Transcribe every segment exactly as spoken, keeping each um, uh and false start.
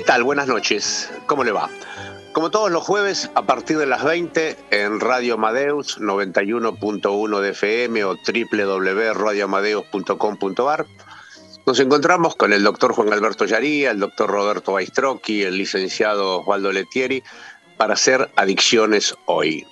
tal? Buenas noches. ¿Cómo le va? Como todos los jueves, a partir de las veinte, en Radio Amadeus noventa y uno punto uno de F M o doble u doble u doble u punto radio amadeus punto com punto a r, nos encontramos con el doctor Juan Alberto Yaría, el doctor Roberto Baistrocchi, el licenciado Osvaldo Lettieri, para hacer Adicciones Hoy.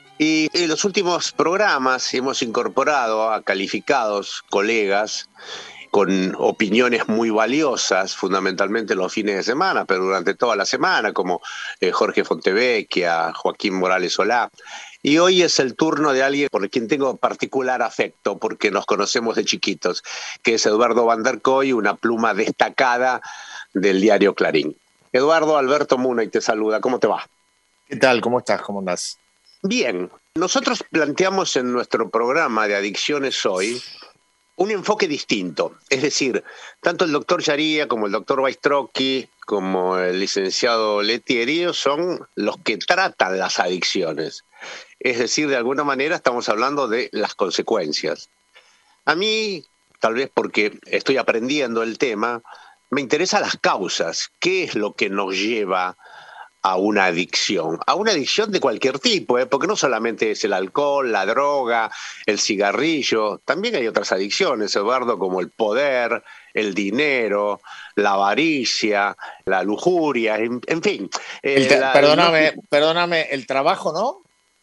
Y en los últimos programas hemos incorporado a calificados colegas con opiniones muy valiosas, fundamentalmente los fines de semana, pero durante toda la semana, como eh, Jorge Fontevecchia, Joaquín Morales Solá. Y hoy es el turno de alguien por quien tengo particular afecto, porque nos conocemos de chiquitos, que es Eduardo Van der Kooi, una pluma destacada del diario Clarín. Eduardo, Alberto Munay te saluda. ¿Cómo te va? ¿Qué tal? ¿Cómo estás? ¿Cómo andás? Bien. Nosotros planteamos en nuestro programa de Adicciones Hoy un enfoque distinto. Es decir, tanto el doctor Yaría como el doctor Baistrocchi, como el licenciado Lettieri, son los que tratan las adicciones. Es decir, de alguna manera estamos hablando de las consecuencias. A mí, tal vez porque estoy aprendiendo el tema, me interesan las causas. ¿Qué es lo que nos lleva a una adicción? A una adicción de cualquier tipo, ¿eh? Porque no solamente es el alcohol, la droga, el cigarrillo, también hay otras adicciones, Eduardo, como el poder, el dinero, la avaricia, la lujuria, en, en fin. Eh, te, la, perdóname, no, perdóname, ¿el trabajo no?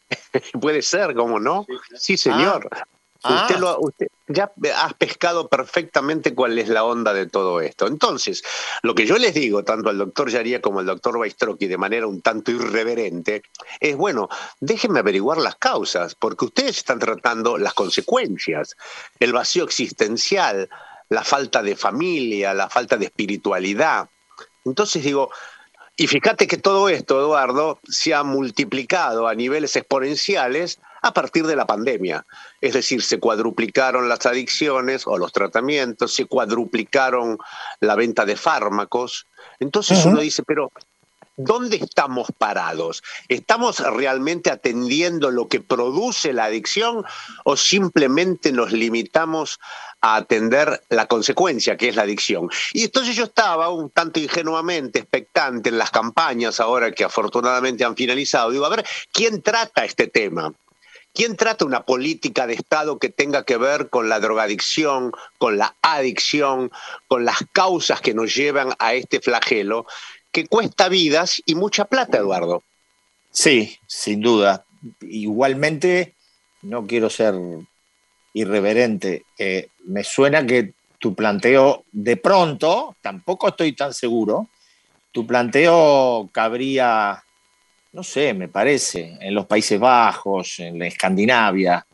Puede ser, ¿cómo no? Sí, señor. Ah. Usted, lo, usted ya has pescado perfectamente cuál es la onda de todo esto. Entonces, lo que yo les digo, tanto al doctor Yaría como al doctor Baistrocchi, de manera un tanto irreverente, es, bueno, déjenme averiguar las causas, porque ustedes están tratando las consecuencias, el vacío existencial, la falta de familia, la falta de espiritualidad. Entonces digo, y fíjate que todo esto, Eduardo, se ha multiplicado a niveles exponenciales a partir de la pandemia. Es decir, se cuadruplicaron las adicciones o los tratamientos, se cuadruplicaron la venta de fármacos. Entonces uh-huh. uno dice, pero ¿dónde estamos parados? ¿Estamos realmente atendiendo lo que produce la adicción o simplemente nos limitamos a atender la consecuencia, que es la adicción? Y entonces yo estaba un tanto ingenuamente expectante en las campañas ahora que afortunadamente han finalizado. Digo, a ver, ¿quién trata este tema? ¿Quién trata una política de Estado que tenga que ver con la drogadicción, con la adicción, con las causas que nos llevan a este flagelo que cuesta vidas y mucha plata, Eduardo? Sí, sin duda. Igualmente, no quiero ser irreverente. Eh, me suena que tu planteo, de pronto, tampoco estoy tan seguro, tu planteo cabría, no sé, me parece, en los Países Bajos, en la Escandinavia.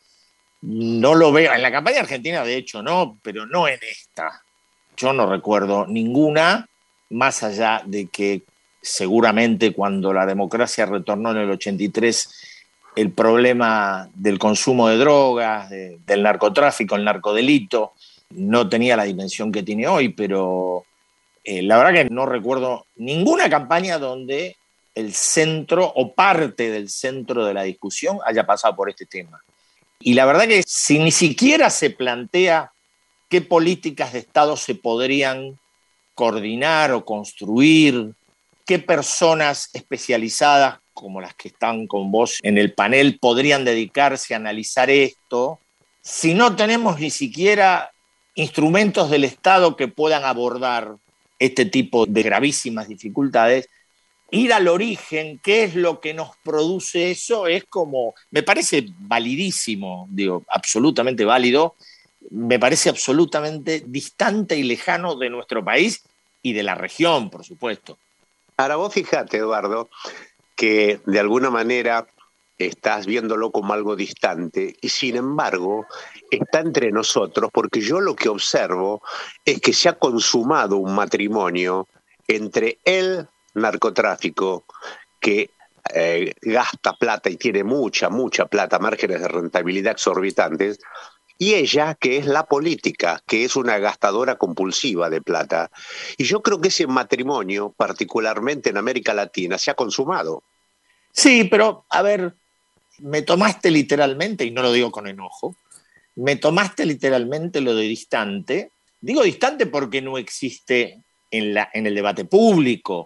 No lo veo, en la campaña argentina de hecho no, pero no en esta. Yo no recuerdo ninguna, más allá de que seguramente cuando la democracia retornó en el ochenta y tres, el problema del consumo de drogas, de, del narcotráfico, el narcodelito, no tenía la dimensión que tiene hoy, pero eh, la verdad que no recuerdo ninguna campaña donde el centro o parte del centro de la discusión haya pasado por este tema. Y la verdad que si ni siquiera se plantea qué políticas de Estado se podrían coordinar o construir, qué personas especializadas como las que están con vos en el panel podrían dedicarse a analizar esto, si no tenemos ni siquiera instrumentos del Estado que puedan abordar este tipo de gravísimas dificultades, ir al origen, qué es lo que nos produce eso, es como, me parece validísimo, digo, absolutamente válido, me parece absolutamente distante y lejano de nuestro país y de la región, por supuesto. Ahora vos fíjate, Eduardo, que de alguna manera estás viéndolo como algo distante y sin embargo está entre nosotros, porque yo lo que observo es que se ha consumado un matrimonio entre el narcotráfico, que eh, gasta plata y tiene mucha, mucha plata, márgenes de rentabilidad exorbitantes, y ella, que es la política, que es una gastadora compulsiva de plata. Y yo creo que ese matrimonio, particularmente en América Latina, se ha consumado. Sí, pero, a ver, me tomaste literalmente, y no lo digo con enojo, me tomaste literalmente lo de distante. Digo distante porque no existe en, la, en el debate público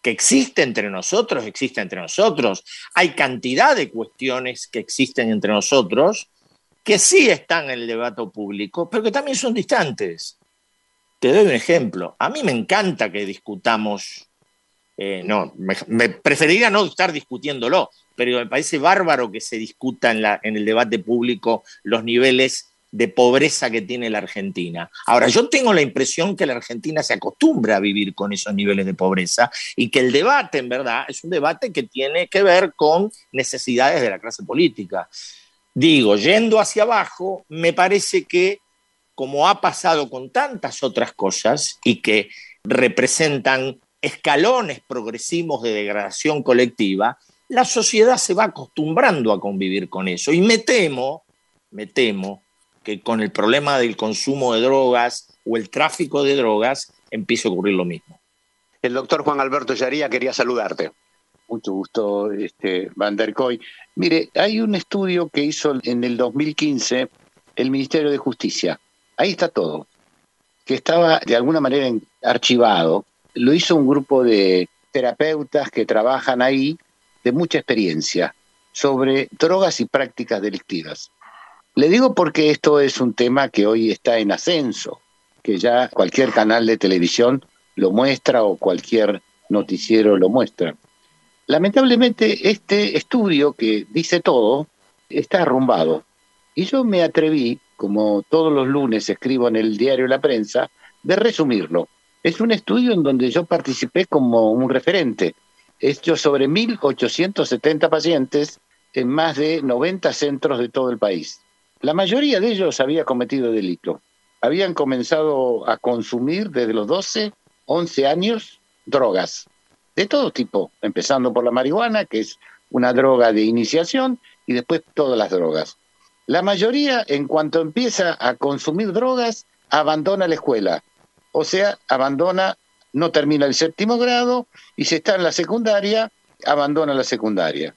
que existe entre nosotros, existe entre nosotros. Hay cantidad de cuestiones que existen entre nosotros que sí están en el debate público, pero que también son distantes. Te doy un ejemplo. A mí me encanta que discutamos, eh, no, me, me preferiría no estar discutiéndolo, pero me parece bárbaro que se discuta en, la, en el debate público los niveles de pobreza que tiene la Argentina. Ahora, yo tengo la impresión que la Argentina se acostumbra a vivir con esos niveles de pobreza y que el debate, en verdad, es un debate que tiene que ver con necesidades de la clase política. Digo, yendo hacia abajo, me parece que, como ha pasado con tantas otras cosas y que representan escalones progresivos de degradación colectiva, la sociedad se va acostumbrando a convivir con eso. Y me temo, me temo, que con el problema del consumo de drogas o el tráfico de drogas empiece a ocurrir lo mismo. El doctor Juan Alberto Yaría quería saludarte. Mucho gusto, este, Van der Kooi. Mire, hay un estudio que hizo en el dos mil quince el Ministerio de Justicia. Ahí está todo. Que estaba de alguna manera archivado. Lo hizo un grupo de terapeutas que trabajan ahí de mucha experiencia sobre drogas y prácticas delictivas. Le digo porque esto es un tema que hoy está en ascenso, que ya cualquier canal de televisión lo muestra o cualquier noticiero lo muestra. Lamentablemente este estudio que dice todo está arrumbado. Y yo me atreví, como todos los lunes escribo en el diario La Prensa, de resumirlo. Es un estudio en donde yo participé como un referente, hecho sobre mil ochocientos setenta pacientes en más de noventa centros de todo el país. La mayoría de ellos había cometido delito. Habían comenzado a consumir desde los doce, once años drogas de todo tipo, empezando por la marihuana, que es una droga de iniciación, y después todas las drogas. La mayoría, en cuanto empieza a consumir drogas, abandona la escuela. O sea, abandona, no termina el séptimo grado, y si está en la secundaria, abandona la secundaria.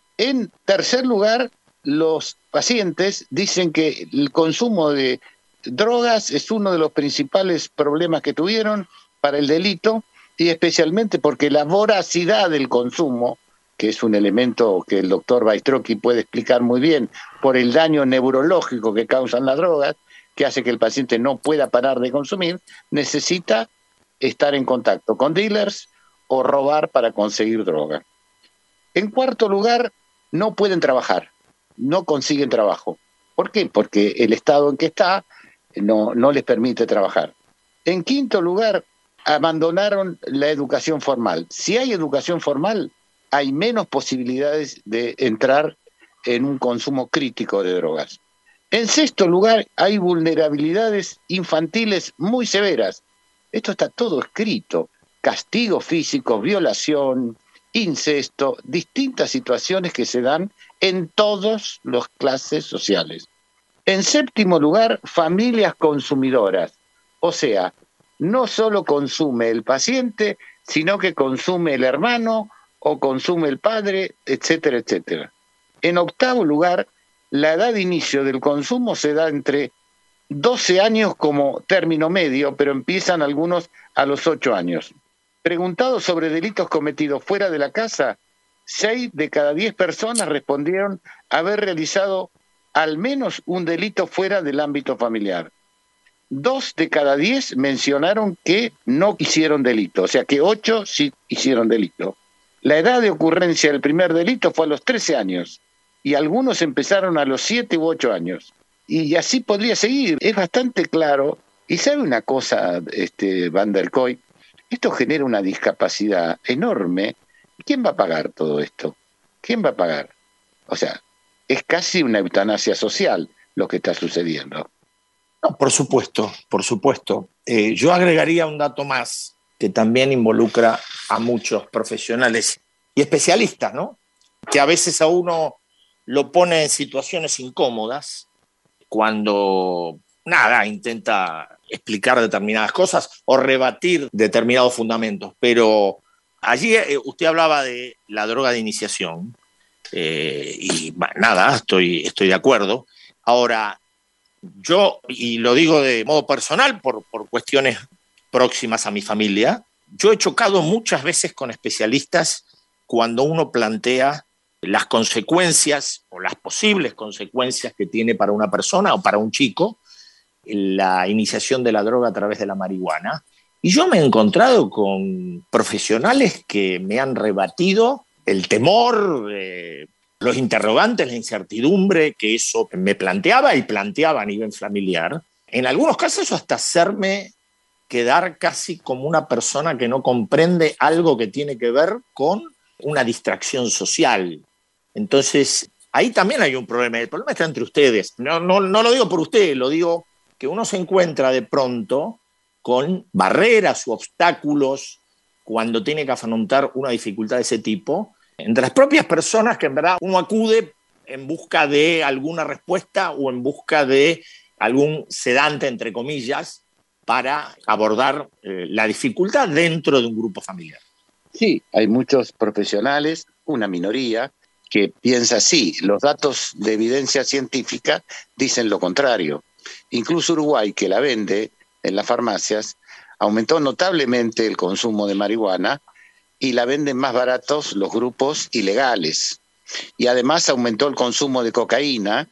En tercer lugar, los pacientes dicen que el consumo de drogas es uno de los principales problemas que tuvieron para el delito, y especialmente porque la voracidad del consumo, que es un elemento que el doctor Baistrocchi puede explicar muy bien, por el daño neurológico que causan las drogas, que hace que el paciente no pueda parar de consumir, necesita estar en contacto con dealers o robar para conseguir droga. En cuarto lugar, no pueden trabajar. No consiguen trabajo. ¿Por qué? Porque el estado en que está no, no les permite trabajar. En quinto lugar, abandonaron la educación formal. Si hay educación formal, hay menos posibilidades de entrar en un consumo crítico de drogas. En sexto lugar, hay vulnerabilidades infantiles muy severas. Esto está todo escrito. Castigos físicos, violación, incesto, distintas situaciones que se dan en todas las clases sociales. En séptimo lugar, familias consumidoras. O sea, no solo consume el paciente, sino que consume el hermano o consume el padre, etcétera, etcétera. En octavo lugar, la edad de inicio del consumo se da entre doce años como término medio, pero empiezan algunos a los ocho años. Preguntados sobre delitos cometidos fuera de la casa, seis de cada diez personas respondieron haber realizado al menos un delito fuera del ámbito familiar. Dos de cada diez mencionaron que no hicieron delito, o sea que ocho sí hicieron delito. La edad de ocurrencia del primer delito fue a los trece años y algunos empezaron a los siete u ocho años. Y así podría seguir, es bastante claro. Y sabe una cosa, este, Van der Kooi, esto genera una discapacidad enorme. ¿Quién va a pagar todo esto? ¿Quién va a pagar? O sea, es casi una eutanasia social lo que está sucediendo. No, por supuesto, por supuesto. Eh, yo agregaría un dato más que también involucra a muchos profesionales y especialistas, ¿no? Que a veces a uno lo pone en situaciones incómodas cuando, nada, intenta explicar determinadas cosas o rebatir determinados fundamentos. Pero allí eh, usted hablaba de la droga de iniciación eh, y bah, nada, estoy, estoy de acuerdo. Ahora, yo, y lo digo de modo personal por, por cuestiones próximas a mi familia, yo he chocado muchas veces con especialistas cuando uno plantea las consecuencias o las posibles consecuencias que tiene para una persona o para un chico la iniciación de la droga a través de la marihuana. Y yo me he encontrado con profesionales que me han rebatido el temor, eh, los interrogantes, la incertidumbre que eso me planteaba y planteaba a nivel familiar. En algunos casos hasta hacerme quedar casi como una persona que no comprende algo que tiene que ver con una distracción social. Entonces, ahí también hay un problema. El problema está entre ustedes. No, no, no lo digo por usted, lo digo que uno se encuentra de pronto con barreras u obstáculos cuando tiene que afrontar una dificultad de ese tipo, entre las propias personas que en verdad uno acude en busca de alguna respuesta o en busca de algún sedante, entre comillas, para abordar eh, la dificultad dentro de un grupo familiar. Sí, hay muchos profesionales, una minoría, que piensa así. Los datos de evidencia científica dicen lo contrario. Incluso Uruguay, que la vende en las farmacias, aumentó notablemente el consumo de marihuana y la venden más baratos los grupos ilegales. Y además aumentó el consumo de cocaína,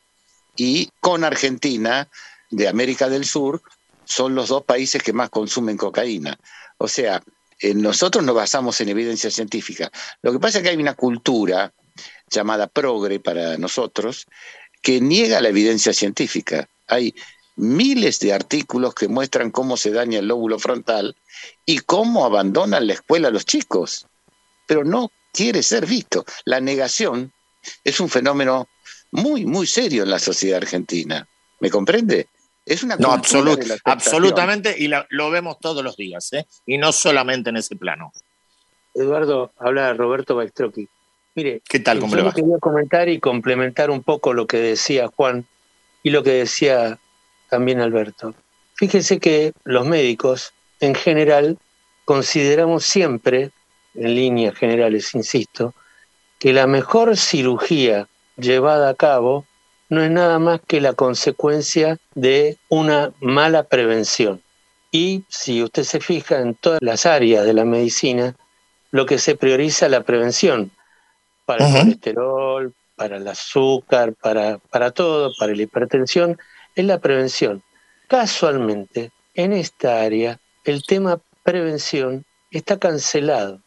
y con Argentina, de América del Sur, son los dos países que más consumen cocaína. O sea, eh, nosotros nos basamos en evidencia científica. Lo que pasa es que hay una cultura llamada progre para nosotros que niega la evidencia científica. Hay miles de artículos que muestran cómo se daña el lóbulo frontal y cómo abandonan la escuela a los chicos, pero no quiere ser visto. La negación es un fenómeno muy, muy serio en la sociedad argentina. ¿Me comprende? Es una no, cultura absolut, de la absolutamente, y la, lo vemos todos los días, ¿eh? Y no solamente en ese plano. Eduardo, habla Roberto Baistrocchi. Mire, ¿qué tal? ¿Cómo le va? Yo quería comentar y complementar un poco lo que decía Juan y lo que decía también Alberto. Fíjese que los médicos, en general, consideramos siempre, en líneas generales, insisto, que la mejor cirugía llevada a cabo no es nada más que la consecuencia de una mala prevención. Y si usted se fija en todas las áreas de la medicina, lo que se prioriza es la prevención, para el uh-huh. colesterol, para el azúcar, para, para todo, para la hipertensión, es la prevención. Casualmente, en esta área, el tema prevención está cancelado.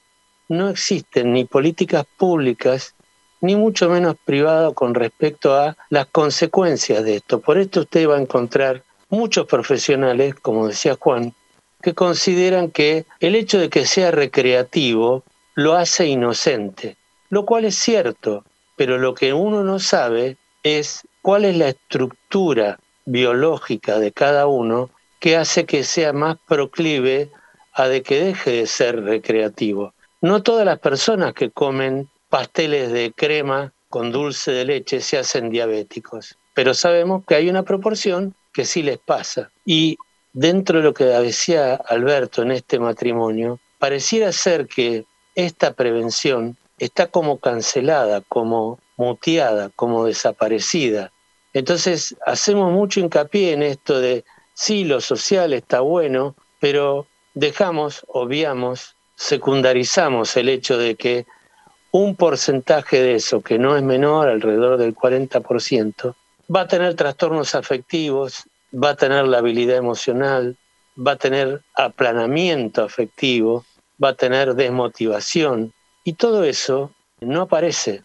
No existen ni políticas públicas, ni mucho menos privadas con respecto a las consecuencias de esto. Por esto usted va a encontrar muchos profesionales, como decía Juan, que consideran que el hecho de que sea recreativo lo hace inocente, lo cual es cierto, pero lo que uno no sabe es cuál es la estructura biológica de cada uno que hace que sea más proclive a de que deje de ser recreativo. No todas las personas que comen pasteles de crema con dulce de leche se hacen diabéticos, pero sabemos que hay una proporción que sí les pasa. Y dentro de lo que decía Alberto en este matrimonio, pareciera ser que esta prevención está como cancelada, como muteada, como desaparecida. Entonces hacemos mucho hincapié en esto de sí, lo social está bueno, pero dejamos, obviamos, secundarizamos el hecho de que un porcentaje de eso, que no es menor, alrededor del cuarenta por ciento, va a tener trastornos afectivos, va a tener labilidad emocional, va a tener aplanamiento afectivo, va a tener desmotivación, y todo eso no aparece.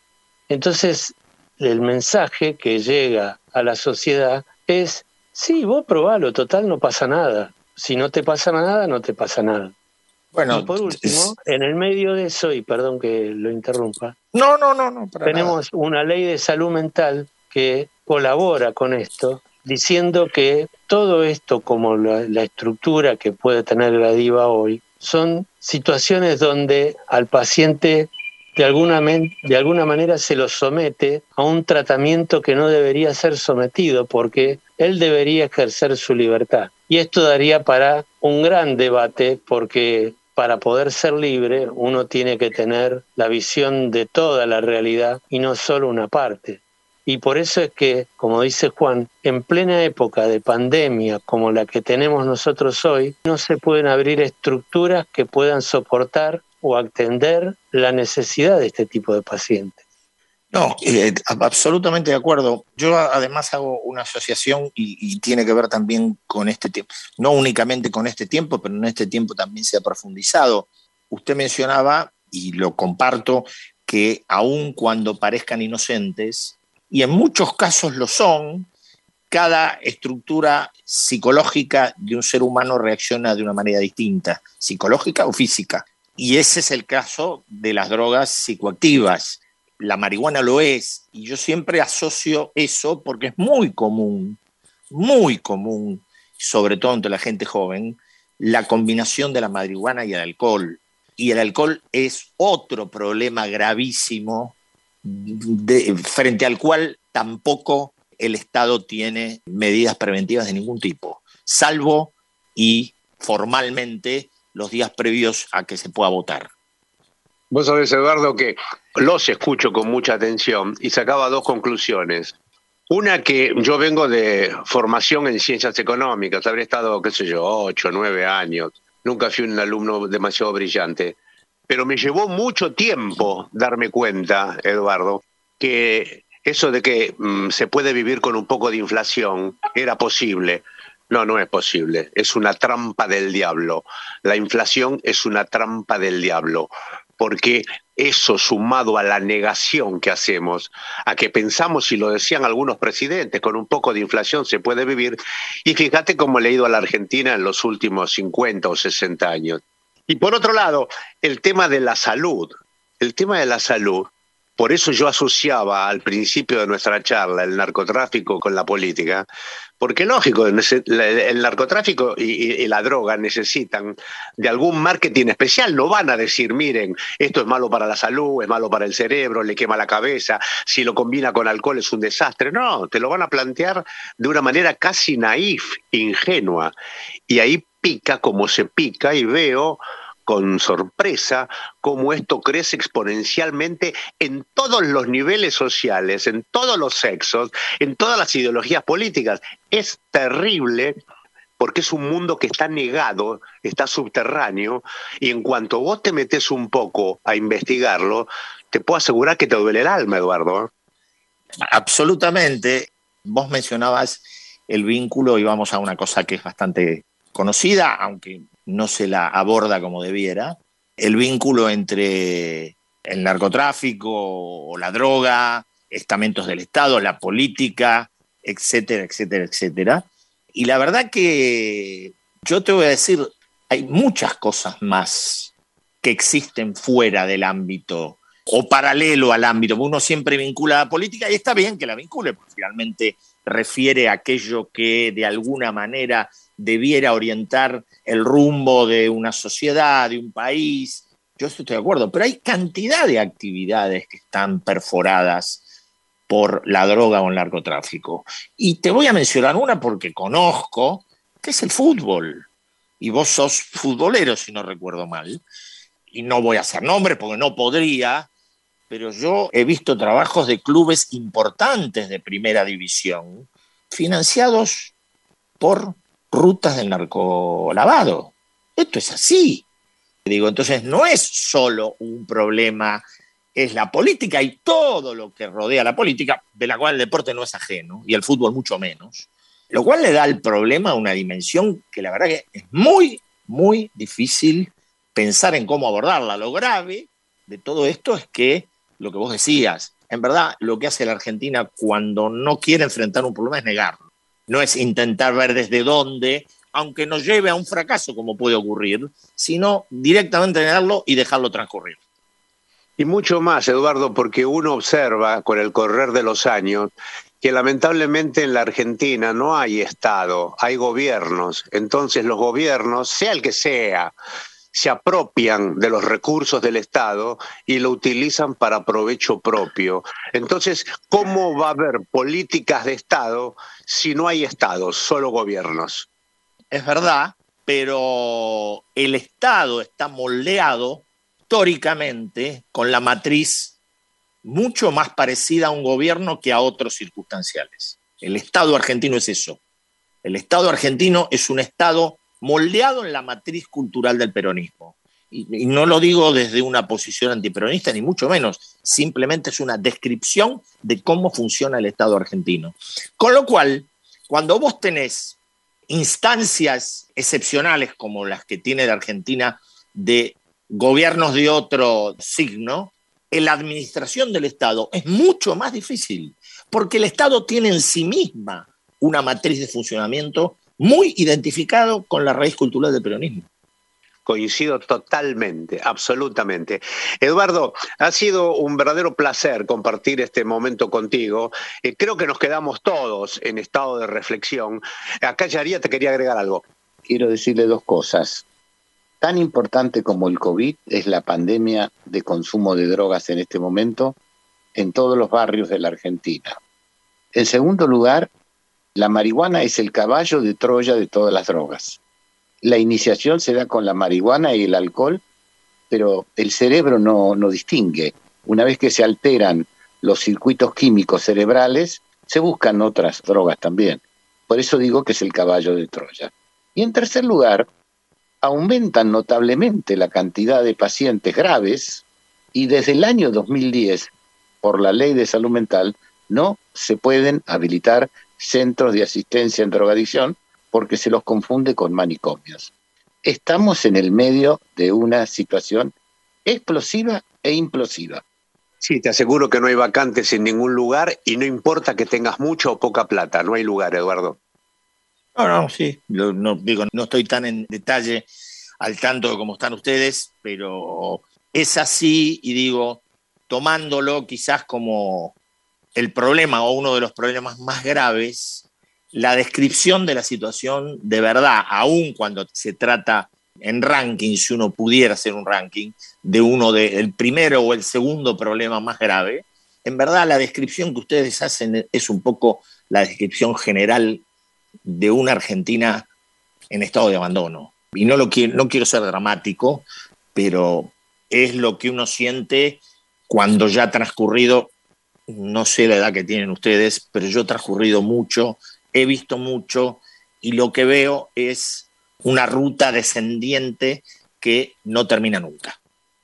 Entonces, el mensaje que llega a la sociedad es, sí, vos probalo, total, no pasa nada. Si no te pasa nada, no te pasa nada. Bueno, y por último, es... en el medio de eso, y perdón que lo interrumpa, no, no, no, no para tenemos nada. Una ley de salud mental que colabora con esto, diciendo que todo esto, como la, la estructura que puede tener la DIVA hoy, son situaciones donde al paciente de alguna, de alguna manera se lo somete a un tratamiento que no debería ser sometido porque él debería ejercer su libertad. Y esto daría para un gran debate porque para poder ser libre uno tiene que tener la visión de toda la realidad y no solo una parte. Y por eso es que, como dice Juan, en plena época de pandemia como la que tenemos nosotros hoy, no se pueden abrir estructuras que puedan soportar o atender la necesidad de este tipo de pacientes. No, eh, absolutamente de acuerdo. Yo además hago una asociación y, y tiene que ver también con este tiempo, no únicamente con este tiempo, pero en este tiempo también se ha profundizado. Usted mencionaba, y lo comparto, que aun cuando parezcan inocentes, y en muchos casos lo son, cada estructura psicológica de un ser humano reacciona de una manera distinta, psicológica o física. Y ese es el caso de las drogas psicoactivas. La marihuana lo es, y yo siempre asocio eso porque es muy común, muy común, sobre todo entre la gente joven, la combinación de la marihuana y el alcohol. Y el alcohol es otro problema gravísimo de, frente al cual tampoco el Estado tiene medidas preventivas de ningún tipo, salvo y formalmente los días previos a que se pueda votar. Vos sabés, Eduardo, que los escucho con mucha atención y sacaba dos conclusiones. Una, que yo vengo de formación en ciencias económicas, habré estado, qué sé yo, ocho, nueve años. Nunca fui un alumno demasiado brillante. Pero me llevó mucho tiempo darme cuenta, Eduardo, que eso de que mmm, se puede vivir con un poco de inflación era posible. No, no es posible. Es una trampa del diablo. La inflación es una trampa del diablo. Porque eso, sumado a la negación que hacemos, a que pensamos, y lo decían algunos presidentes, con un poco de inflación se puede vivir, y fíjate cómo le ha ido a la Argentina en los últimos cincuenta o sesenta años. Y por otro lado, el tema de la salud, el tema de la salud, por eso yo asociaba al principio de nuestra charla el narcotráfico con la política, porque lógico, el narcotráfico y la droga necesitan de algún marketing especial. No van a decir, miren, esto es malo para la salud, es malo para el cerebro, le quema la cabeza, si lo combina con alcohol es un desastre. No, te lo van a plantear de una manera casi naif, ingenua. Y ahí pica como se pica, y veo con sorpresa cómo esto crece exponencialmente en todos los niveles sociales, en todos los sexos, en todas las ideologías políticas. Es terrible porque es un mundo que está negado, está subterráneo, y en cuanto vos te metés un poco a investigarlo, te puedo asegurar que te duele el alma, Eduardo. Absolutamente. Vos mencionabas el vínculo, y vamos a una cosa que es bastante conocida, aunque no se la aborda como debiera, el vínculo entre el narcotráfico o la droga, estamentos del Estado, la política, etcétera, etcétera, etcétera. Y la verdad que yo te voy a decir, hay muchas cosas más que existen fuera del ámbito o paralelo al ámbito. Uno siempre vincula a la política, y está bien que la vincule, porque finalmente refiere a aquello que de alguna manera debiera orientar el rumbo de una sociedad, de un país. Yo estoy de acuerdo, pero hay cantidad de actividades que están perforadas por la droga o el narcotráfico. Y te voy a mencionar una porque conozco, que es el fútbol. Y vos sos futbolero, si no recuerdo mal. Y no voy a hacer nombre porque no podría, pero yo he visto trabajos de clubes importantes de primera división financiados por rutas del narcolavado. Esto es así. Digo, entonces no es solo un problema, es la política y todo lo que rodea la política, de la cual el deporte no es ajeno, y el fútbol mucho menos, lo cual le da al problema una dimensión que la verdad que es muy, muy difícil pensar en cómo abordarla. Lo grave de todo esto es que, lo que vos decías, en verdad lo que hace la Argentina cuando no quiere enfrentar un problema es negarlo. No es intentar ver desde dónde, aunque nos lleve a un fracaso como puede ocurrir, sino directamente negarlo y dejarlo transcurrir. Y mucho más, Eduardo, porque uno observa con el correr de los años que lamentablemente en la Argentina no hay Estado, hay gobiernos. Entonces los gobiernos, sea el que sea, se apropian de los recursos del Estado y lo utilizan para provecho propio. Entonces, ¿cómo va a haber políticas de Estado si no hay Estados, solo gobiernos? Es verdad, pero el Estado está moldeado históricamente con la matriz mucho más parecida a un gobierno que a otros circunstanciales. El Estado argentino es eso. El Estado argentino es un Estado moldeado en la matriz cultural del peronismo. Y, y no lo digo desde una posición antiperonista, ni mucho menos. Simplemente es una descripción de cómo funciona el Estado argentino. Con lo cual, cuando vos tenés instancias excepcionales como las que tiene la Argentina de gobiernos de otro signo, la administración del Estado es mucho más difícil, porque el Estado tiene en sí misma una matriz de funcionamiento muy identificado con la raíz cultural del peronismo. Coincido totalmente, absolutamente. Eduardo, ha sido un verdadero placer compartir este momento contigo. Eh, creo que nos quedamos todos en estado de reflexión. Acá, Yaría, te quería agregar algo. Quiero decirle dos cosas. Tan importante como el COVID es la pandemia de consumo de drogas en este momento en todos los barrios de la Argentina. En segundo lugar, la marihuana es el caballo de Troya de todas las drogas. La iniciación se da con la marihuana y el alcohol, pero el cerebro no, no distingue. Una vez que se alteran los circuitos químicos cerebrales, se buscan otras drogas también. Por eso digo que es el caballo de Troya. Y en tercer lugar, aumentan notablemente la cantidad de pacientes graves y desde el año dos mil diez, por la Ley de Salud Mental, no se pueden habilitar centros de asistencia en drogadicción porque se los confunde con manicomios. Estamos en el medio de una situación explosiva e implosiva. Sí, te aseguro que no hay vacantes en ningún lugar y no importa que tengas mucha o poca plata, no hay lugar, Eduardo. No, no, sí, no, no, digo, no estoy tan en detalle al tanto como están ustedes, pero es así y digo, tomándolo quizás como el problema o uno de los problemas más graves, la descripción de la situación de verdad, aun cuando se trata en ranking, si uno pudiera hacer un ranking, de uno del primero o el segundo problema más grave, en verdad la descripción que ustedes hacen es un poco la descripción general de una Argentina en estado de abandono. Y no, lo quiero, no quiero ser dramático, pero es lo que uno siente cuando ya ha transcurrido, no sé la edad que tienen ustedes, pero yo he transcurrido mucho, he visto mucho y lo que veo es una ruta descendiente que no termina nunca.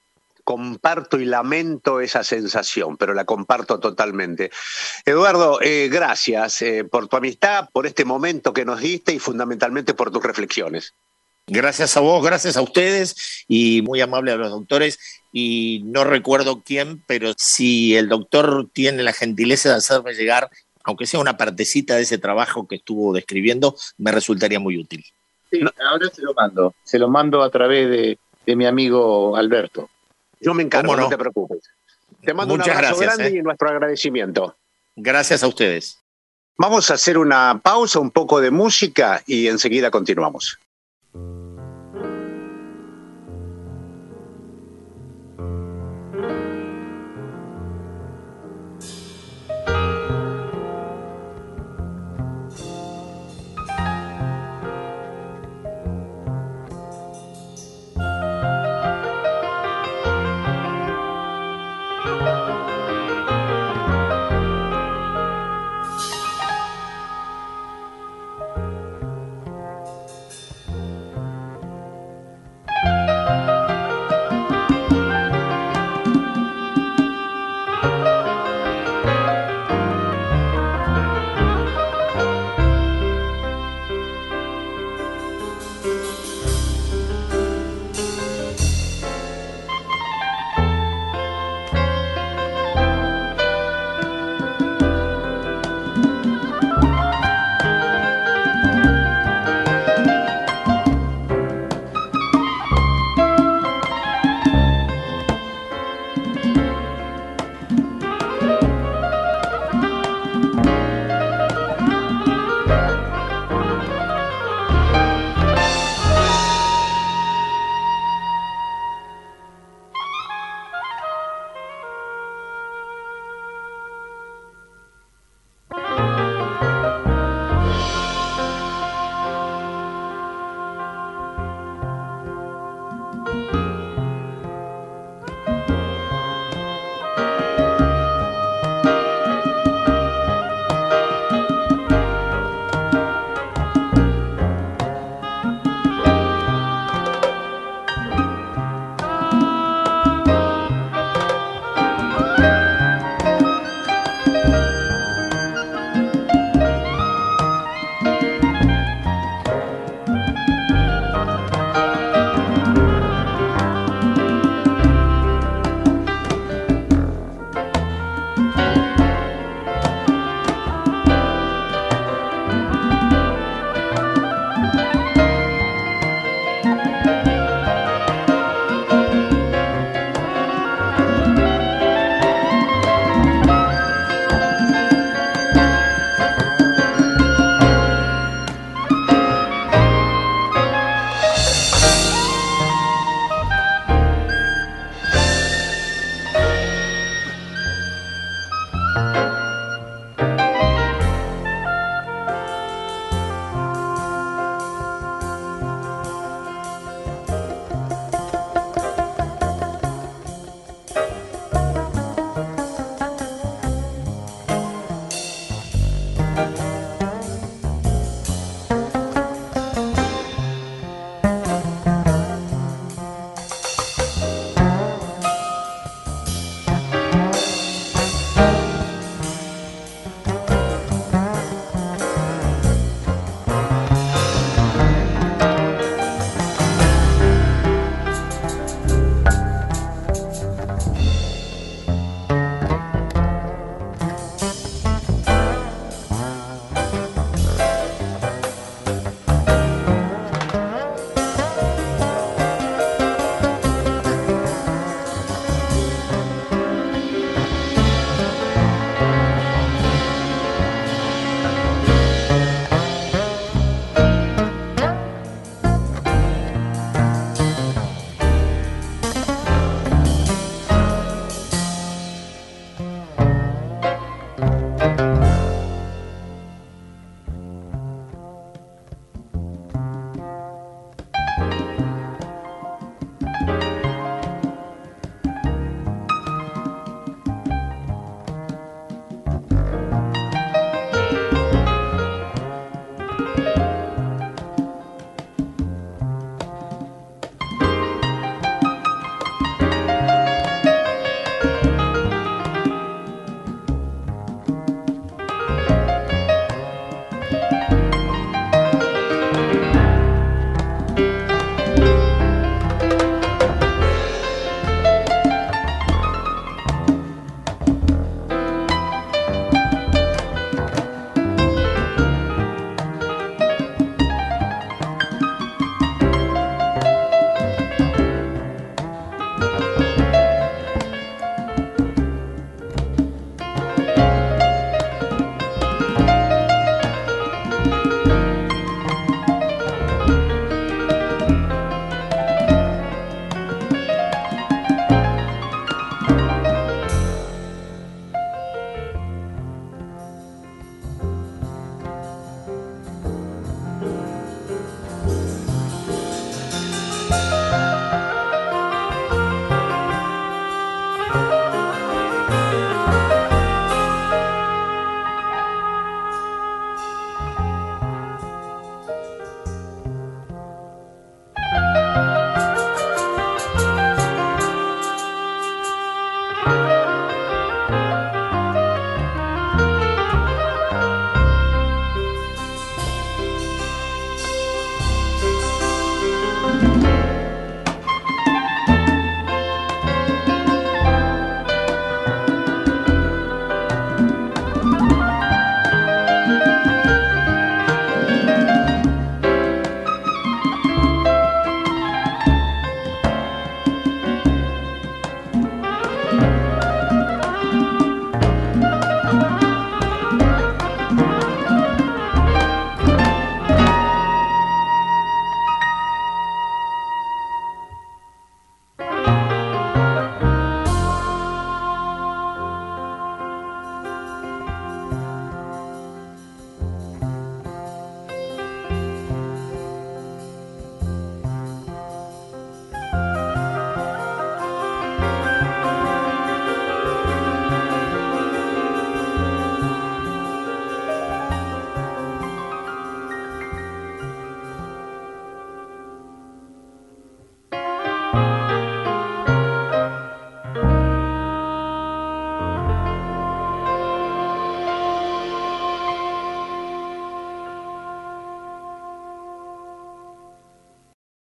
Comparto y lamento esa sensación, pero la comparto totalmente. Eduardo, eh, gracias eh, por tu amistad, por este momento que nos diste y fundamentalmente por tus reflexiones. Gracias a vos, gracias a ustedes y muy amable a los doctores. Y no recuerdo quién, pero si el doctor tiene la gentileza de hacerme llegar, aunque sea una partecita de ese trabajo que estuvo describiendo, me resultaría muy útil. Sí, ahora se lo mando. Se lo mando a través de, de mi amigo Alberto. Yo me encargo, no? no te preocupes. Te mando Muchas un abrazo gracias, grande eh. y nuestro agradecimiento. Gracias a ustedes. Vamos a hacer una pausa, un poco de música y enseguida continuamos.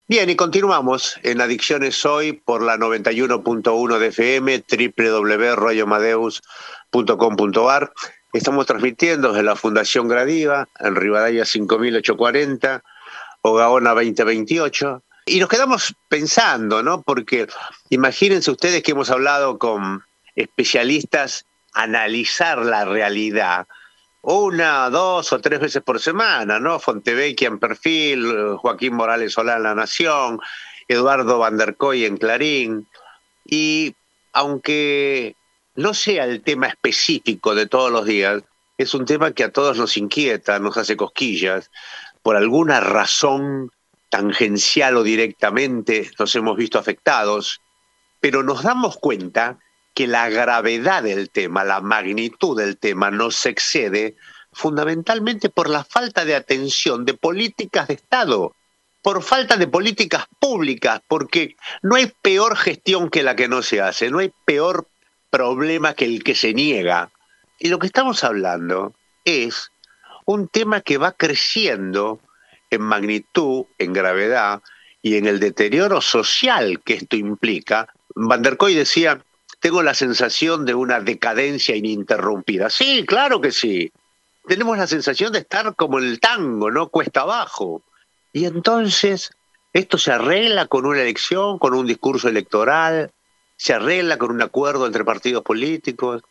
Bien, y continuamos en Adicciones Hoy por la noventa y uno punto uno de F M, doble u doble u doble u punto roy amadeus punto com punto a r. Estamos transmitiendo desde la Fundación Gradiva, en Rivadavia cinco mil ochocientos cuarenta, Ogaona veinte veintiocho. Y nos quedamos pensando, ¿no? Porque imagínense ustedes que hemos hablado con especialistas analizar la realidad una, dos o tres veces por semana, ¿no? Fontevecchia en Perfil, Joaquín Morales Solá en La Nación, Eduardo Van der Kooi en Clarín. Y aunque no sea el tema específico de todos los días, es un tema que a todos nos inquieta, nos hace cosquillas. Por alguna razón tangencial o directamente nos hemos visto afectados, pero nos damos cuenta que la gravedad del tema, la magnitud del tema nos excede fundamentalmente por la falta de atención de políticas de Estado, por falta de políticas públicas, porque no hay peor gestión que la que no se hace, no hay peor problema que el que se niega. Y lo que estamos hablando es un tema que va creciendo en magnitud, en gravedad y en el deterioro social que esto implica. Van der Kooi decía: tengo la sensación de una decadencia ininterrumpida. Sí, claro que sí. Tenemos la sensación de estar como en el tango, ¿no? Cuesta abajo. Y entonces, esto se arregla con una elección, con un discurso electoral, se arregla con un acuerdo entre partidos políticos.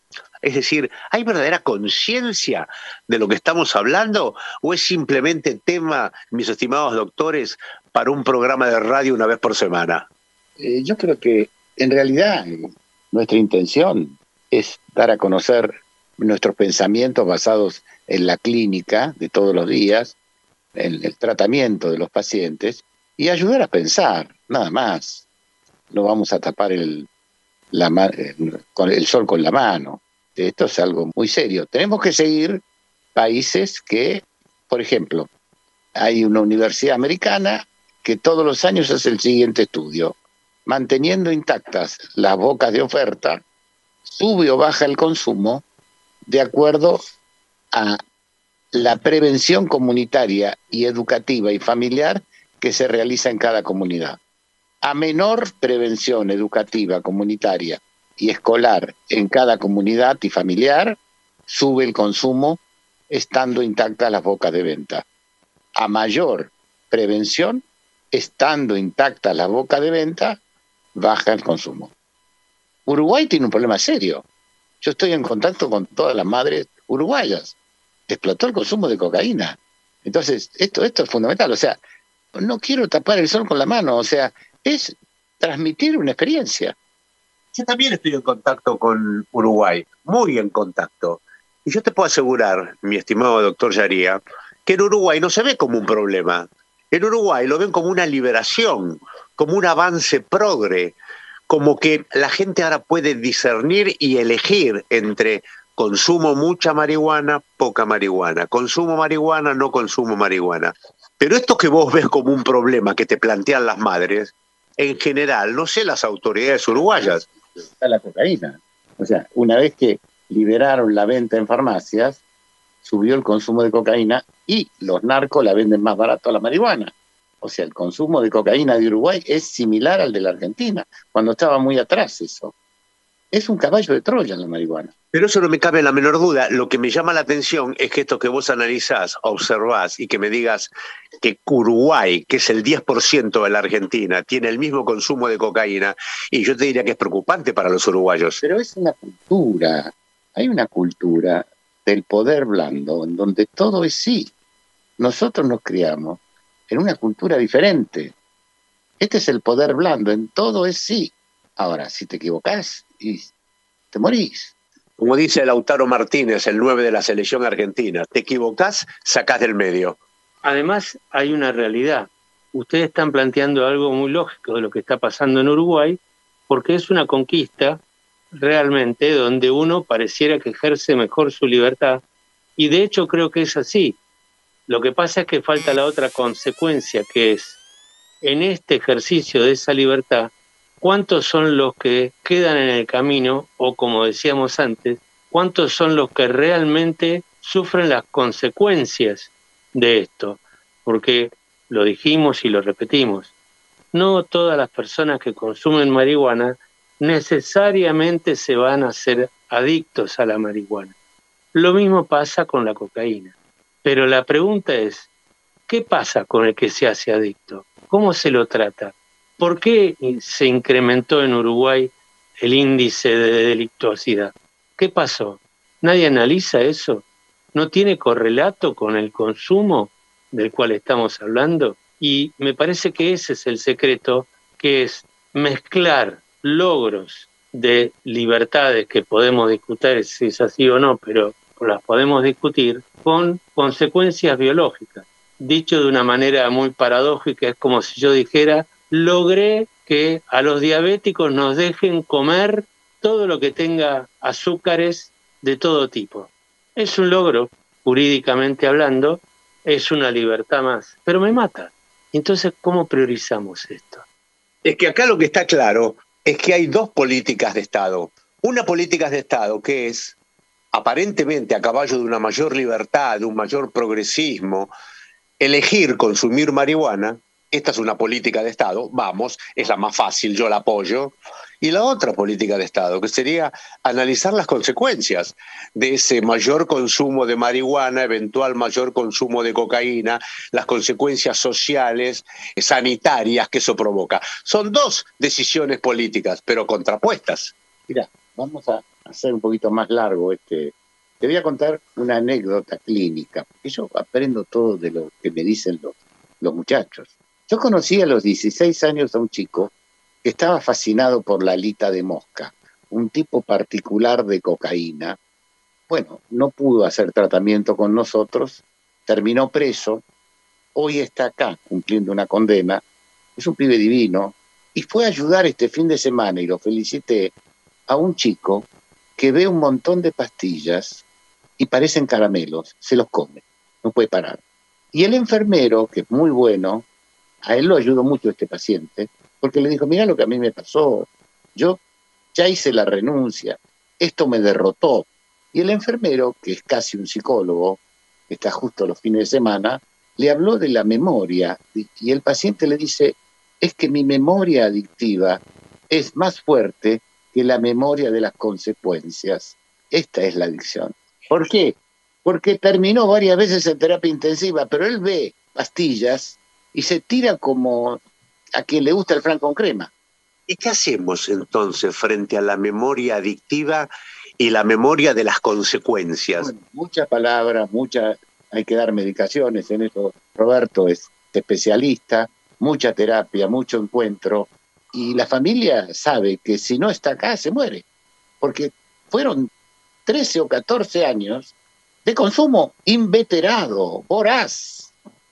Es decir, ¿hay verdadera conciencia de lo que estamos hablando? ¿O es simplemente tema, mis estimados doctores, para un programa de radio una vez por semana? Eh, yo creo que, en realidad, nuestra intención es dar a conocer nuestros pensamientos basados en la clínica de todos los días, en el tratamiento de los pacientes, y ayudar a pensar, nada más. No vamos a tapar el, la, con el sol con la mano. Esto es algo muy serio. Tenemos que seguir países que, por ejemplo, hay una universidad americana que todos los años hace el siguiente estudio. Manteniendo intactas las bocas de oferta, sube o baja el consumo de acuerdo a la prevención comunitaria y educativa y familiar que se realiza en cada comunidad. A menor prevención educativa, comunitaria y escolar en cada comunidad y familiar, sube el consumo estando intactas las bocas de venta. A mayor prevención, estando intactas las bocas de venta, baja el consumo. Uruguay tiene un problema serio. Yo estoy en contacto con todas las madres uruguayas. Explotó el consumo de cocaína. Entonces, esto, esto es fundamental. O sea, no quiero tapar el sol con la mano. O sea, es transmitir una experiencia. Yo también estoy en contacto con Uruguay, muy en contacto. Y yo te puedo asegurar, mi estimado doctor Yaría, que en Uruguay no se ve como un problema. En Uruguay lo ven como una liberación, como un avance progre, como que la gente ahora puede discernir y elegir entre consumo mucha marihuana, poca marihuana, consumo marihuana, no consumo marihuana. Pero esto que vos ves como un problema que te plantean las madres, en general, no sé las autoridades uruguayas. Está la cocaína. O sea, una vez que liberaron la venta en farmacias, subió el consumo de cocaína y los narcos la venden más barato a la marihuana. O sea, el consumo de cocaína de Uruguay es similar al de la Argentina, cuando estaba muy atrás eso. Es un caballo de Troya la marihuana. Pero eso no me cabe la menor duda. Lo que me llama la atención es que esto que vos analizás, observás y que me digas que Uruguay, que es el diez por ciento de la Argentina, tiene el mismo consumo de cocaína, y yo te diría que es preocupante para los uruguayos. Pero es una cultura, hay una cultura del poder blando, en donde todo es sí. Nosotros nos criamos en una cultura diferente. Este es el poder blando, en todo es sí. Ahora, si te equivocás, y te morís. Como dice Lautaro Martínez, el nueve de la selección argentina, te equivocás, sacás del medio. Además, hay una realidad. Ustedes están planteando algo muy lógico de lo que está pasando en Uruguay, porque es una conquista realmente donde uno pareciera que ejerce mejor su libertad, y de hecho creo que es así. Lo que pasa es que falta la otra consecuencia, que es, en este ejercicio de esa libertad, ¿cuántos son los que quedan en el camino? O como decíamos antes, ¿cuántos son los que realmente sufren las consecuencias de esto? Porque lo dijimos y lo repetimos, no todas las personas que consumen marihuana necesariamente se van a hacer adictos a la marihuana. Lo mismo pasa con la cocaína. Pero la pregunta es, ¿qué pasa con el que se hace adicto? ¿Cómo se lo trata? ¿Por qué se incrementó en Uruguay el índice de delictuosidad? ¿Qué pasó? ¿Nadie analiza eso? ¿No tiene correlato con el consumo del cual estamos hablando? Y me parece que ese es el secreto, que es mezclar logros de libertades que podemos discutir si es así o no, pero las podemos discutir, con consecuencias biológicas. Dicho de una manera muy paradójica, es como si yo dijera, logré que a los diabéticos nos dejen comer todo lo que tenga azúcares de todo tipo. Es un logro, jurídicamente hablando, es una libertad más, pero me mata. Entonces, ¿cómo priorizamos esto? Es que acá lo que está claro es que hay dos políticas de Estado. Una política de Estado que es, aparentemente a caballo de una mayor libertad, de un mayor progresismo, elegir consumir marihuana. Esta es una política de Estado, vamos, es la más fácil, yo la apoyo. Y la otra política de Estado, que sería analizar las consecuencias de ese mayor consumo de marihuana, eventual mayor consumo de cocaína, las consecuencias sociales, sanitarias que eso provoca. Son dos decisiones políticas, pero contrapuestas. Mira, vamos a hacer un poquito más largo este. Te voy a contar una anécdota clínica, porque yo aprendo todo de lo que me dicen los, los muchachos. Yo conocí a los dieciséis años a un chico que estaba fascinado por la alita de mosca, un tipo particular de cocaína. Bueno, no pudo hacer tratamiento con nosotros, terminó preso, hoy está acá cumpliendo una condena, es un pibe divino, y fue a ayudar este fin de semana, y lo felicité, a un chico que ve un montón de pastillas y parecen caramelos, se los come, no puede parar. Y el enfermero, que es muy bueno, a él lo ayudó mucho este paciente, porque le dijo, mira lo que a mí me pasó, yo ya hice la renuncia, esto me derrotó. Y el enfermero, que es casi un psicólogo, que está justo los fines de semana, le habló de la memoria, y el paciente le dice, es que mi memoria adictiva es más fuerte que la memoria de las consecuencias. Esta es la adicción. ¿Por qué? Porque terminó varias veces en terapia intensiva, pero él ve pastillas y se tira como a quien le gusta el flan con crema. ¿Y qué hacemos entonces frente a la memoria adictiva y la memoria de las consecuencias? Bueno, muchas palabras, muchas, hay que dar medicaciones, en eso Roberto es especialista, mucha terapia, mucho encuentro, y la familia sabe que si no está acá se muere, porque fueron trece o catorce años de consumo inveterado, voraz.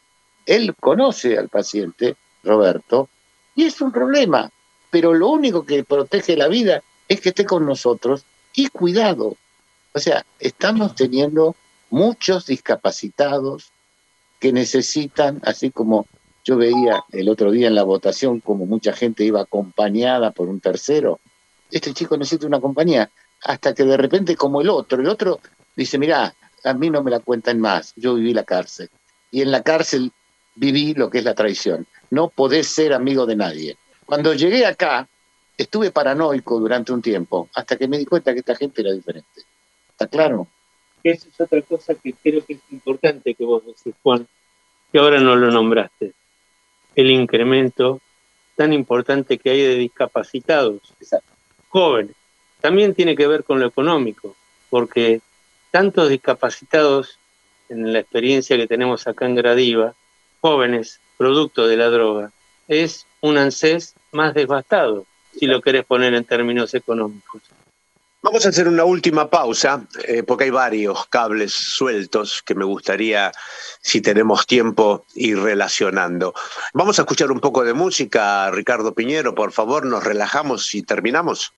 Él conoce al paciente, Roberto, y es un problema, pero lo único que protege la vida es que esté con nosotros y cuidado. O sea, estamos teniendo muchos discapacitados que necesitan, así como yo veía el otro día en la votación, como mucha gente iba acompañada por un tercero, este chico necesita una compañía, hasta que de repente como el otro, el otro dice, mirá, a mí no me la cuentan más, yo viví la cárcel, y en la cárcel viví lo que es la traición, no podés ser amigo de nadie. Cuando llegué acá, estuve paranoico durante un tiempo, hasta que me di cuenta que esta gente era diferente. ¿Está claro? Esa es otra cosa que creo que es importante que vos decís, Juan, que ahora no lo nombraste. El incremento tan importante que hay de discapacitados, jóvenes. También tiene que ver con lo económico, porque tantos discapacitados, en la experiencia que tenemos acá en Gradiva, jóvenes, producto de la droga, es un ANSES más devastado, si lo querés poner en términos económicos. Vamos a hacer una última pausa, eh, porque hay varios cables sueltos que me gustaría, si tenemos tiempo, ir relacionando. Vamos a escuchar un poco de música, Ricardo Piñero, por favor, nos relajamos y terminamos.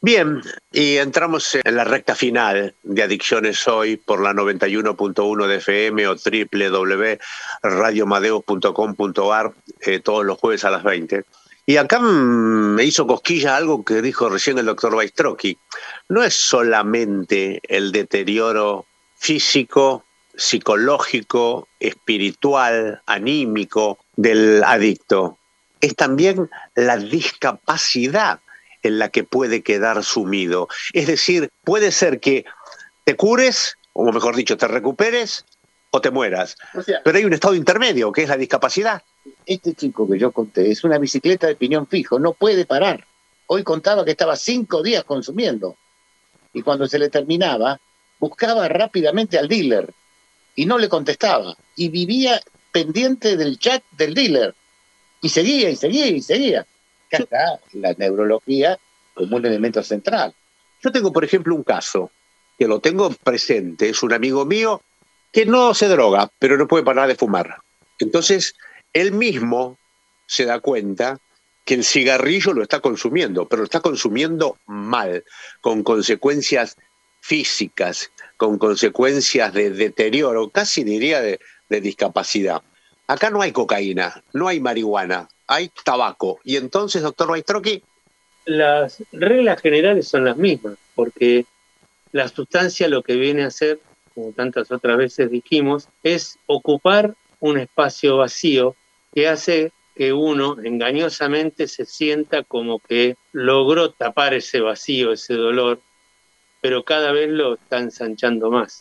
Bien, y entramos en la recta final de Adicciones Hoy por la noventa y uno punto uno de F M o doble u doble u doble u punto radio amadeus punto com punto a r eh, todos los jueves a las veinte. Y acá me hizo cosquilla algo que dijo recién el doctor Bajtrocki. No es solamente el deterioro físico, psicológico, espiritual, anímico del adicto. Es también la discapacidad en la que puede quedar sumido. Es decir, puede ser que te cures, o mejor dicho, te recuperes o te mueras. O sea, pero hay un estado intermedio, que es la discapacidad. Este chico que yo conté es una bicicleta de piñón fijo, no puede parar. Hoy contaba que estaba cinco días consumiendo. Y cuando se le terminaba, buscaba rápidamente al dealer. Y no le contestaba. Y vivía pendiente del chat del dealer. Y seguía, y seguía, y seguía. Acá está la neurología como un elemento central. Yo tengo, por ejemplo, un caso que lo tengo presente. Es un amigo mío que no se droga, pero no puede parar de fumar. Entonces, él mismo se da cuenta que el cigarrillo lo está consumiendo, pero lo está consumiendo mal, con consecuencias físicas, con consecuencias de deterioro, casi diría de, de discapacidad. Acá no hay cocaína, no hay marihuana, hay tabaco. Y entonces, doctor Bajtrocki, las reglas generales son las mismas, porque la sustancia lo que viene a hacer, como tantas otras veces dijimos, es ocupar un espacio vacío que hace que uno engañosamente se sienta como que logró tapar ese vacío, ese dolor, pero cada vez lo está ensanchando más.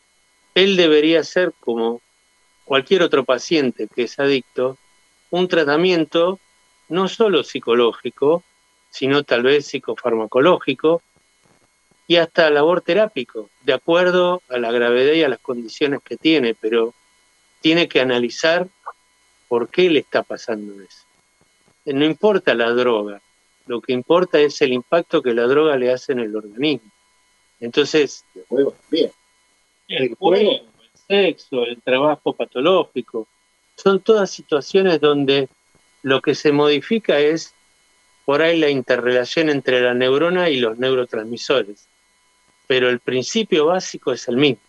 Él debería ser, como cualquier otro paciente que es adicto, un tratamiento no solo psicológico, sino tal vez psicofarmacológico y hasta laborterápico, de acuerdo a la gravedad y a las condiciones que tiene, pero tiene que analizar por qué le está pasando eso. No importa la droga, lo que importa es el impacto que la droga le hace en el organismo. Entonces, el juego también. El juego, el sexo, el trabajo patológico, son todas situaciones donde lo que se modifica es por ahí la interrelación entre la neurona y los neurotransmisores. Pero el principio básico es el mismo.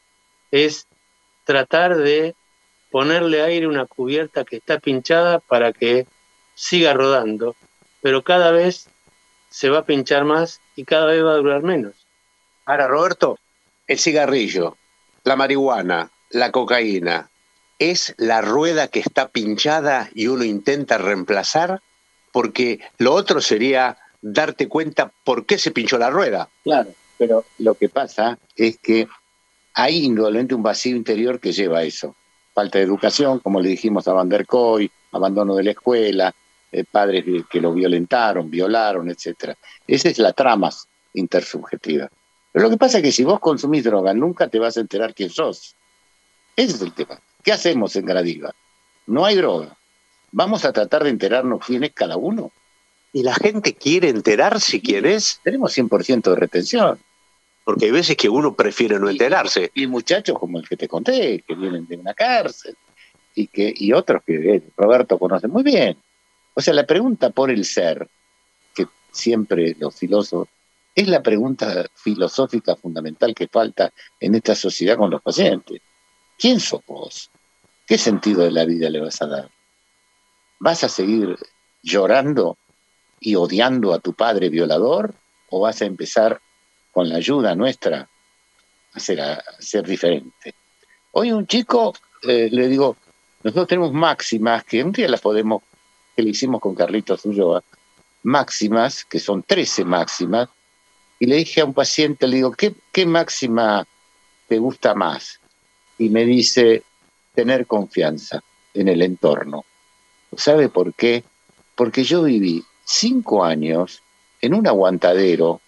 Es tratar de ponerle aire a una cubierta que está pinchada para que siga rodando, pero cada vez se va a pinchar más y cada vez va a durar menos. Ahora, Roberto, el cigarrillo, la marihuana, la cocaína, ¿es la rueda que está pinchada y uno intenta reemplazar? Porque lo otro sería darte cuenta por qué se pinchó la rueda. Claro, pero lo que pasa es que hay indudablemente un vacío interior que lleva a eso. Falta de educación, como le dijimos a Van der Kooi, abandono de la escuela, eh, padres que lo violentaron, violaron, etcétera. Esa es la trama intersubjetiva. Pero lo que pasa es que si vos consumís droga, nunca te vas a enterar quién sos. Ese es el tema. ¿Qué hacemos en Gradiva? No hay droga. Vamos a tratar de enterarnos quién es cada uno. ¿Y la gente quiere enterarse quién es? Tenemos cien por ciento de retención. Porque hay veces que uno prefiere no enterarse. Y, y muchachos como el que te conté, que vienen de una cárcel, y, que, y otros que eh, Roberto conoce muy bien. O sea, la pregunta por el ser, que siempre los filósofos, es la pregunta filosófica fundamental que falta en esta sociedad con los pacientes. ¿Quién sos vos? ¿Qué sentido de la vida le vas a dar? ¿Vas a seguir llorando y odiando a tu padre violador? ¿O vas a empezar con la ayuda nuestra a ser, a ser diferente? Hoy un chico, eh, le digo, nosotros tenemos máximas, que un día las podemos, que le hicimos con Carlitos Ulloa, máximas, que son trece máximas, y le dije a un paciente, le digo, ¿qué, qué máxima te gusta más? Y me dice, tener confianza en el entorno. ¿Sabe por qué? Porque yo viví cinco años en un aguantadero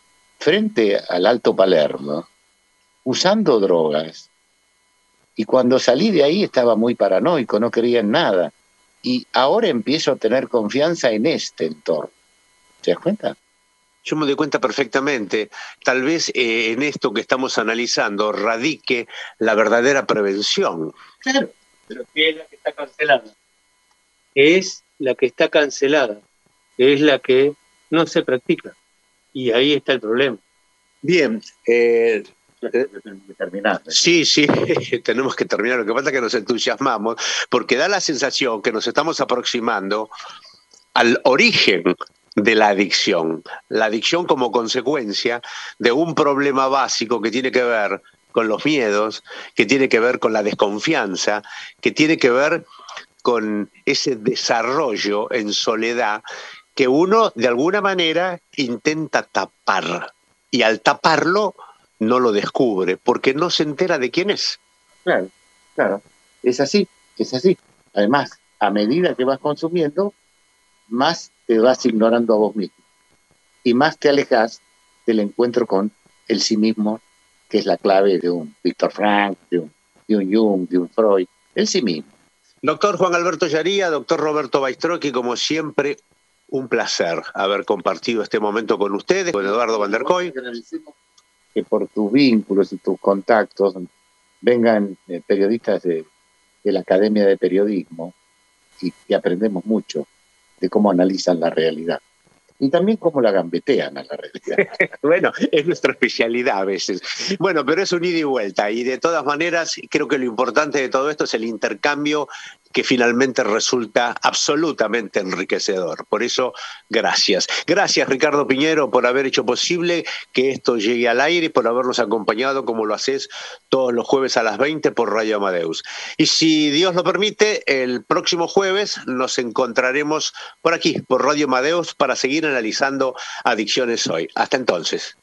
frente al Alto Palermo, usando drogas, y cuando salí de ahí estaba muy paranoico, no creía en nada, y ahora empiezo a tener confianza en este entorno. ¿Te das cuenta? Yo me doy cuenta perfectamente. Tal vez eh, en esto que estamos analizando radique la verdadera prevención. Claro, pero ¿qué es la que está cancelada? Es la que está cancelada, es la que no se practica. Y ahí está el problema. Bien, eh, tenemos que terminar. Sí, sí, tenemos que terminar. Lo que pasa es que nos entusiasmamos porque da la sensación que nos estamos aproximando al origen de la adicción. La adicción como consecuencia de un problema básico que tiene que ver con los miedos, que tiene que ver con la desconfianza, que tiene que ver con ese desarrollo en soledad que uno de alguna manera intenta tapar. Y al taparlo no lo descubre, porque no se entera de quién es. Claro, claro. Es así, es así. Además, a medida que vas consumiendo, más te vas ignorando a vos mismo. Y más te alejas del encuentro con el sí mismo, que es la clave de un Víctor Frank, de un, de un Jung, de un Freud, el sí mismo. Doctor Juan Alberto Yaría, doctor Roberto Baistrocchi, como siempre, un placer haber compartido este momento con ustedes, con Eduardo Van der Kooi. Que por tus vínculos y tus contactos vengan eh, periodistas de, de la Academia de Periodismo y, y aprendemos mucho de cómo analizan la realidad. Y también cómo la gambetean a la realidad. Bueno, es nuestra especialidad a veces. Bueno, pero es un ida y vuelta. Y de todas maneras, creo que lo importante de todo esto es el intercambio que finalmente resulta absolutamente enriquecedor. Por eso, gracias. Gracias, Ricardo Piñero, por haber hecho posible que esto llegue al aire y por habernos acompañado como lo haces todos los jueves a las veinte por Radio Amadeus. Y si Dios lo permite, el próximo jueves nos encontraremos por aquí, por Radio Amadeus, para seguir analizando Adicciones Hoy. Hasta entonces.